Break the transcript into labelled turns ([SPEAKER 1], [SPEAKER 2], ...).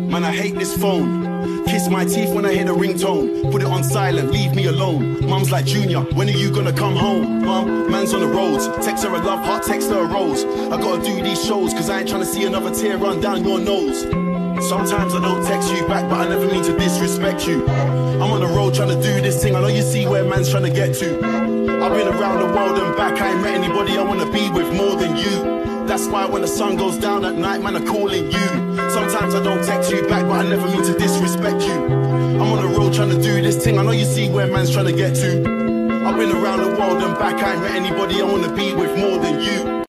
[SPEAKER 1] Man, I hate this phone. Kiss my teeth when I hear the ringtone. Put it on silent, leave me alone. Mum's like, Junior, when are you gonna come home? Mum, man's on the roads. Text her a love heart, text her a rose. I gotta do these shows, cause I ain't trying to see another tear run down your nose. Sometimes I don't text you back, but I never mean to disrespect you. I'm on the road trying to do this thing, I know you see where man's trying to get to. I've been around the world and back, I ain't met anybody I wanna be with more than you. That's why when the sun goes down at night, man, I'm calling you. Sometimes I don't text you back, but I never mean to disrespect you. I'm on the road trying to do this thing, I know you see where man's trying to get to. I've been around the world and back, I ain't met anybody I wanna be with more than you.